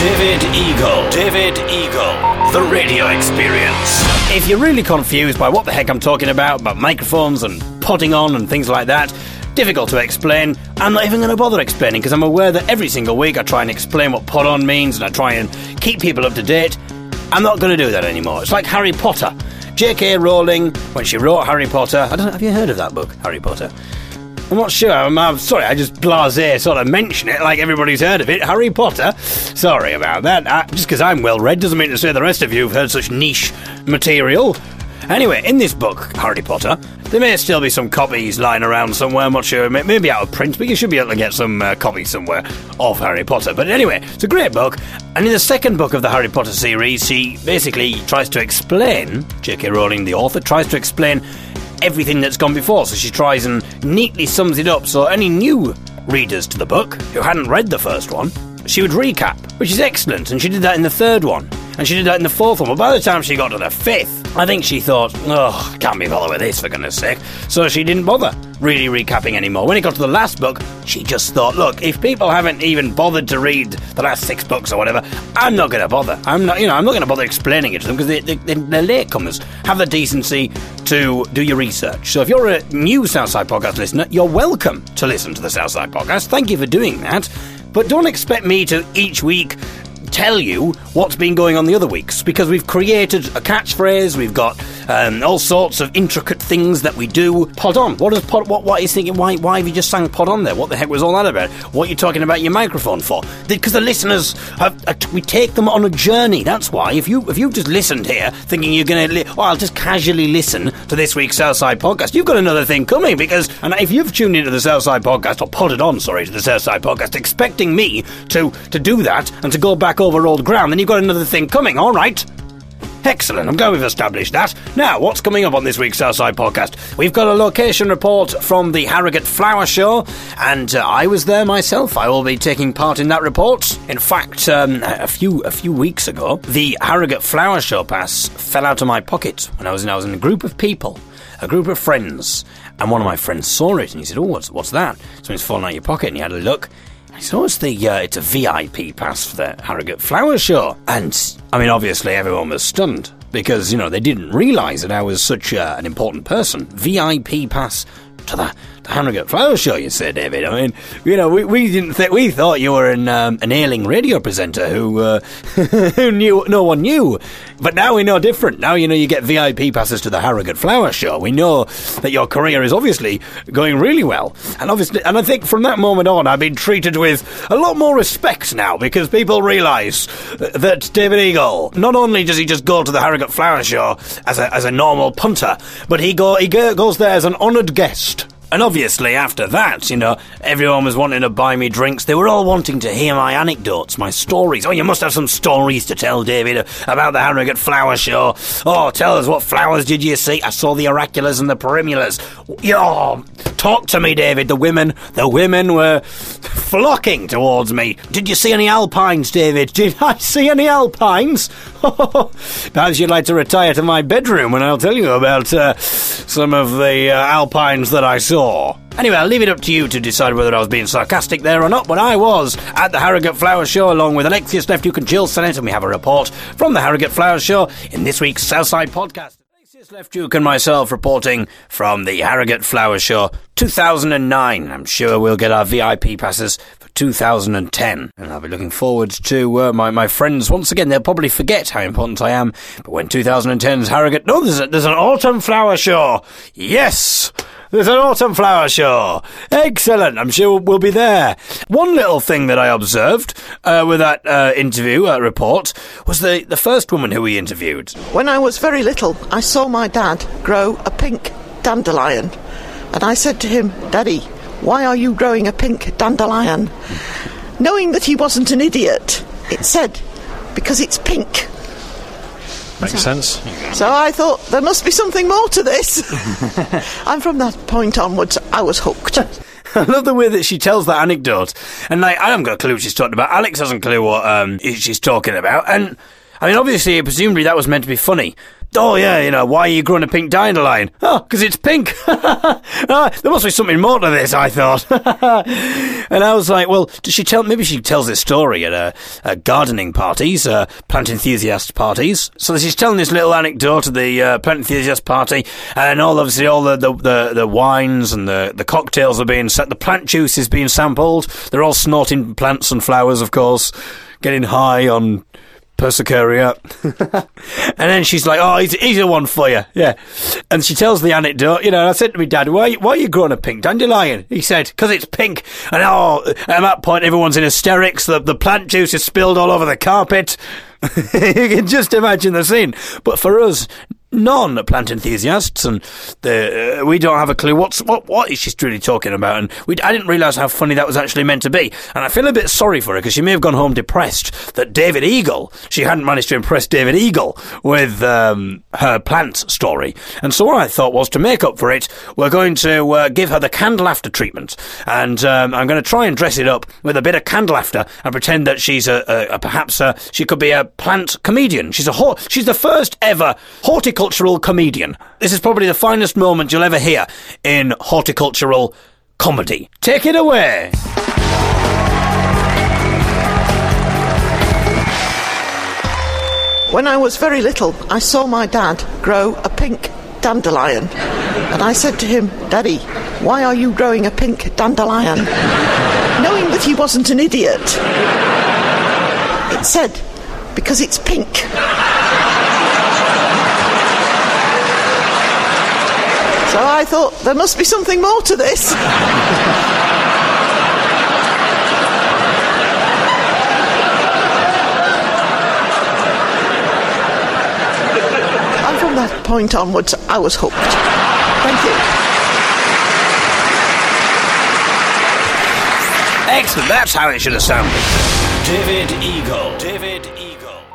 David Eagle. The radio experience. If you're really confused by what the heck I'm talking about microphones and potting on and things like that, difficult to explain, I'm not even going to bother explaining because I'm aware that every single week I try and explain what pot on means and I try and keep people up to date. I'm not going to do that anymore. It's like Harry Potter. J.K. Rowling, when she wrote Harry Potter... have you heard of that book, Harry Potter? I'm not sure. I'm sorry, I just blasé sort of mention it like everybody's heard of it. Harry Potter. Sorry about that. Just because I'm well read doesn't mean to say the rest of you have heard such niche material. Anyway, in this book, Harry Potter, there may still be some copies lying around somewhere. I'm not sure. Maybe out of print, but you should be able to get some copies somewhere of Harry Potter. But anyway, it's a great book. And in the second book of the Harry Potter series, she basically tries to explain, J.K. Rowling, the author, tries to explain everything that's gone before. So she tries and neatly sums it up. So any new readers to the book who hadn't read the first one, she would recap, which is excellent. And she did that in the third one. And she did that in the fourth one. But by the time she got to the fifth, I think she thought, oh, can't be bothered with this, for goodness sake. So she didn't bother really recapping anymore. When it got to the last book, she just thought, look, if people haven't even bothered to read the last 6 books or whatever, I'm not going to bother. I'm not going to bother explaining it to them because they're latecomers. Have the decency to do your research. So if you're a new Southside Podcast listener, you're welcome to listen to the Southside Podcast. Thank you for doing that. But don't expect me to each week tell you what's been going on the other weeks, because we've created a catchphrase. We've got all sorts of intricate things that we do. Pod on. What are you thinking? Why have you just sang pod on there? What the heck was all that about? What are you talking about your microphone for? Because the listeners we take them on a journey. That's why. If you've just listened here thinking you're going to I'll just casually listen to this week's Southside Podcast, you've got another thing coming. And if you've tuned into the Southside Podcast, or podded on, to the Southside Podcast, expecting me to do that and to go back over old ground, then you've got another thing coming. All right. Excellent, I'm glad we've established that. Now, what's coming up on this week's Southside Podcast? We've got a location report from the Harrogate Flower Show, and I was there myself. I will be taking part in that report. In fact, a few weeks ago, the Harrogate Flower Show pass fell out of my pocket when I was in a group of people, a group of friends, and one of my friends saw it, and he said, oh, what's that? So it's fallen out of your pocket, and he had a look. So it's a VIP pass for the Harrogate Flower Show. And, I mean, obviously everyone was stunned because, they didn't realise that I was such an important person. VIP pass to the Harrogate Flower Show, you say, David. I mean, we didn't think, we thought you were an ailing radio presenter who knew, no one knew. But now we know different. Now you get VIP passes to the Harrogate Flower Show. We know that your career is obviously going really well. And I think from that moment on, I've been treated with a lot more respect now, because people realise that David Eagle, not only does he just go to the Harrogate Flower Show as a normal punter, but he goes there as an honoured guest. And obviously, after that, everyone was wanting to buy me drinks. They were all wanting to hear my anecdotes, my stories. Oh, you must have some stories to tell, David, about the Harrogate Flower Show. Oh, tell us, what flowers did you see? I saw the oraculars and the primulas. Oh, talk to me, David. The women were flocking towards me. Did you see any alpines, David? Did I see any alpines? Perhaps you'd like to retire to my bedroom and I'll tell you about some of the alpines that I saw. Anyway, I'll leave it up to you to decide whether I was being sarcastic there or not, but I was at the Harrogate Flower Show along with Alexius Leftuke and Jill Sennett, and we have a report from the Harrogate Flower Show in this week's Southside Podcast. Alexius Leftuke and myself reporting from the Harrogate Flower Show 2009. I'm sure we'll get our VIP passes for 2010, and I'll be looking forward to my friends. Once again, they'll probably forget how important I am, but when 2010's Harrogate... No, there's an autumn flower show. Yes! There's an autumn flower show. Excellent. I'm sure we'll be there. One little thing that I observed with that report was the first woman who we interviewed. When I was very little, I saw my dad grow a pink dandelion. And I said to him, Daddy, why are you growing a pink dandelion? Knowing that he wasn't an idiot, it said, because it's pink. Makes sense. So I thought, there must be something more to this. And from that point onwards, I was hooked. I love the way that she tells that anecdote. And I haven't got a clue what she's talking about. Alex hasn't a clue what she's talking about. And I mean, obviously, presumably that was meant to be funny. Oh, yeah, why are you growing a pink dandelion? Oh, because it's pink. There must be something more to this, I thought. And I was like, well, maybe she tells this story at gardening parties, plant enthusiast parties. So she's telling this little anecdote at the plant enthusiast party, and obviously all the wines and the cocktails are being set, the plant juice is being sampled. They're all snorting plants and flowers, of course, getting high on Persicaria. And then she's like, oh, he's the one for you. Yeah. And she tells the anecdote, I said to my dad, why are you growing a pink dandelion? He said, because it's pink. And at that point, everyone's in hysterics. The plant juice is spilled all over the carpet. You can just imagine the scene. But for us, non-plant enthusiasts, and we don't have a clue what is she really talking about, and I didn't realise how funny that was actually meant to be, and I feel a bit sorry for her because she may have gone home depressed that David Eagle, she hadn't managed to impress David Eagle with her plant story. And so what I thought was, to make up for it, we're going to give her the candle after treatment, and I'm going to try and dress it up with a bit of candle after and pretend that she's perhaps she could be a plant comedian. She's the first ever horticultural comedian. This is probably the finest moment you'll ever hear in horticultural comedy. Take it away. When I was very little, I saw my dad grow a pink dandelion. And I said to him, Daddy, why are you growing a pink dandelion? Knowing that he wasn't an idiot. It said, because it's pink. So I thought, there must be something more to this. And from that point onwards, I was hooked. Thank you. Excellent, that's how it should have sounded. David Eagle.